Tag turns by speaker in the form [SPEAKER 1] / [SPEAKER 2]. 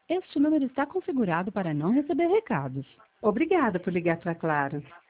[SPEAKER 1] Este número está configurado para não receber recados.
[SPEAKER 2] Obrigada por ligar para Claro.